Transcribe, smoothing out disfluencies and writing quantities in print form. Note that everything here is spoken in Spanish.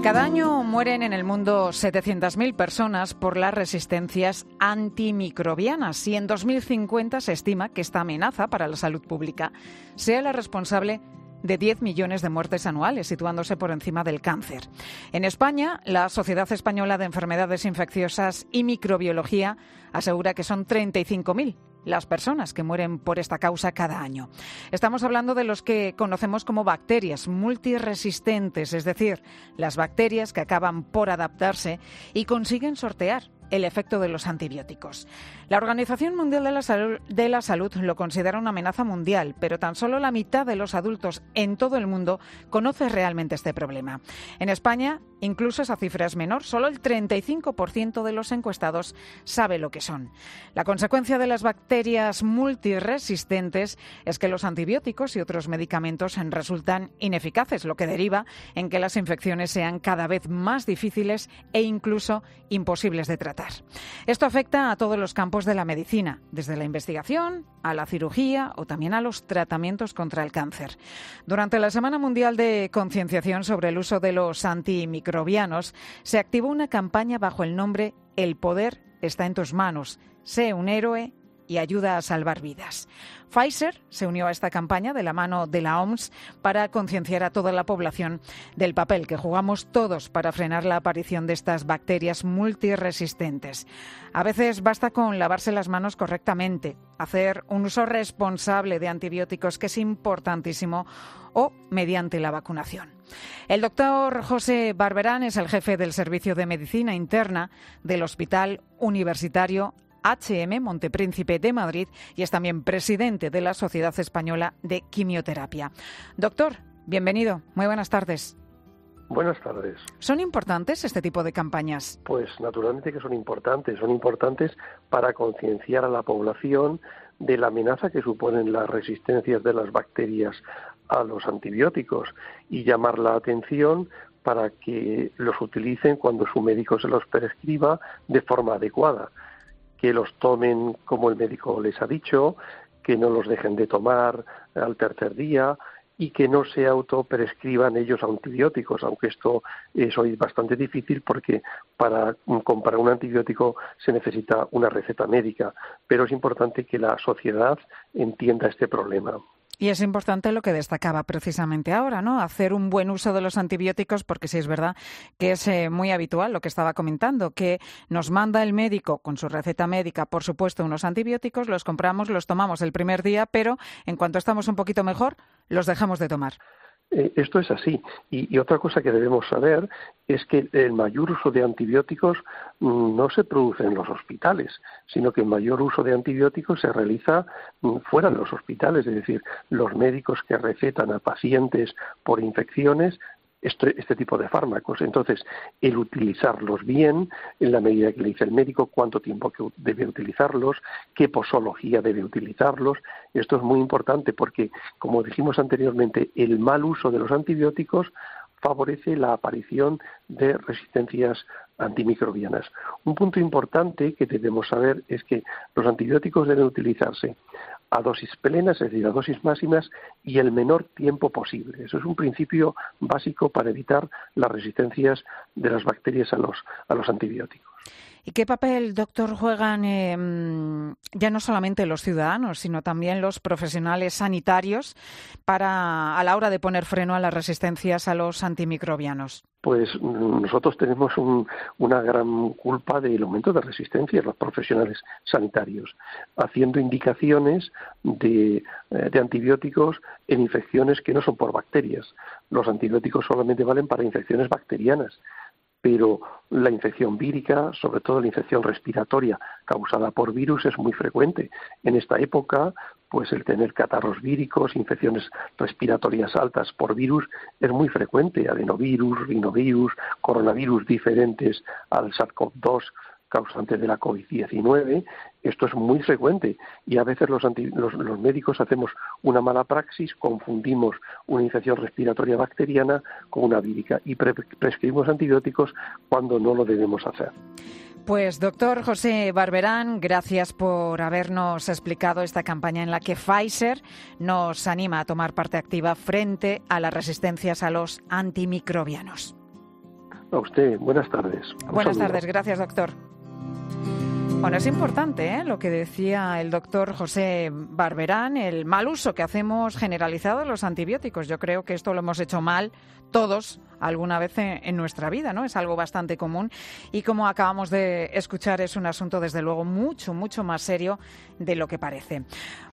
Cada año mueren en el mundo 700.000 personas por las resistencias antimicrobianas y en 2050 se estima que esta amenaza para la salud pública sea la responsable de 10 millones de muertes anuales, situándose por encima del cáncer. En España, la Sociedad Española de Enfermedades Infecciosas y Microbiología asegura que son 35.000 las personas que mueren por esta causa cada año. Estamos hablando de los que conocemos como bacterias multiresistentes, es decir, las bacterias que acaban por adaptarse y consiguen sortear el efecto de los antibióticos. La Organización Mundial de la Salud lo considera una amenaza mundial, pero tan solo la mitad de los adultos en todo el mundo conoce realmente este problema. En España, incluso esa cifra es menor, solo el 35% de los encuestados sabe lo que son. La consecuencia de las bacterias multiresistentes es que los antibióticos y otros medicamentos resultan ineficaces, lo que deriva en que las infecciones sean cada vez más difíciles e incluso imposibles de tratar. Esto afecta a todos los campos de la medicina, desde la investigación a la cirugía o también a los tratamientos contra el cáncer. Durante la Semana Mundial de Concienciación sobre el uso de los antimicrobianos, se activó una campaña bajo el nombre El poder está en tus manos. Sé un héroe y ayuda a salvar vidas. Pfizer se unió a esta campaña de la mano de la OMS para concienciar a toda la población del papel que jugamos todos para frenar la aparición de estas bacterias multiresistentes. A veces basta con lavarse las manos correctamente, hacer un uso responsable de antibióticos, que es importantísimo, o mediante la vacunación. El doctor José Barberán es el jefe del Servicio de Medicina Interna del Hospital Universitario HM Montepríncipe de Madrid y es también presidente de la Sociedad Española de Quimioterapia. Doctor, bienvenido. Muy buenas tardes. Buenas tardes. ¿Son importantes este tipo de campañas? Pues naturalmente que son importantes para concienciar a la población de la amenaza que suponen las resistencias de las bacterias a los antibióticos y llamar la atención para que los utilicen cuando su médico se los prescriba de forma adecuada, que los tomen como el médico les ha dicho, que no los dejen de tomar al tercer día y que no se autoprescriban ellos antibióticos, aunque esto es hoy bastante difícil porque para comprar un antibiótico se necesita una receta médica, pero es importante que la sociedad entienda este problema. Y es importante lo que destacaba precisamente ahora, ¿no? Hacer un buen uso de los antibióticos, porque sí es verdad que es muy habitual lo que estaba comentando, que nos manda el médico con su receta médica, por supuesto, unos antibióticos, los compramos, los tomamos el primer día, pero en cuanto estamos un poquito mejor, los dejamos de tomar. Esto es así. Y otra cosa que debemos saber es que el mayor uso de antibióticos no se produce en los hospitales, sino que el mayor uso de antibióticos se realiza fuera de los hospitales, es decir, los médicos que recetan a pacientes por infecciones este tipo de fármacos. Entonces, el utilizarlos bien, en la medida que le dice el médico, cuánto tiempo que debe utilizarlos, qué posología debe utilizarlos, esto es muy importante porque, como dijimos anteriormente, el mal uso de los antibióticos favorece la aparición de resistencias antimicrobianas. Un punto importante que debemos saber es que los antibióticos deben utilizarse a dosis plenas, es decir, a dosis máximas y el menor tiempo posible. Eso es un principio básico para evitar las resistencias de las bacterias a los antibióticos. ¿Y qué papel, doctor, juegan ya no solamente los ciudadanos, sino también los profesionales sanitarios a la hora de poner freno a las resistencias a los antimicrobianos? Pues nosotros tenemos una gran culpa del aumento de resistencias, los profesionales sanitarios, haciendo indicaciones de antibióticos en infecciones que no son por bacterias. Los antibióticos solamente valen para infecciones bacterianas, pero la infección vírica, sobre todo la infección respiratoria causada por virus, es muy frecuente. En esta época, pues el tener catarros víricos, infecciones respiratorias altas por virus, es muy frecuente. Adenovirus, rinovirus, coronavirus diferentes al SARS-CoV-2, causante de la COVID-19, esto es muy frecuente y a veces los médicos hacemos una mala praxis, confundimos una infección respiratoria bacteriana con una vírica y prescribimos antibióticos cuando no lo debemos hacer. Pues doctor José Barberán, gracias por habernos explicado esta campaña en la que Pfizer nos anima a tomar parte activa frente a las resistencias a los antimicrobianos. A usted, buenas tardes. Buenas tardes, gracias, doctor. Bueno, es importante lo que decía el doctor José Barberán, el mal uso que hacemos generalizado de los antibióticos. Yo creo que esto lo hemos hecho mal todos alguna vez en nuestra vida, ¿no? Es algo bastante común y, como acabamos de escuchar, es un asunto desde luego mucho más serio de lo que parece.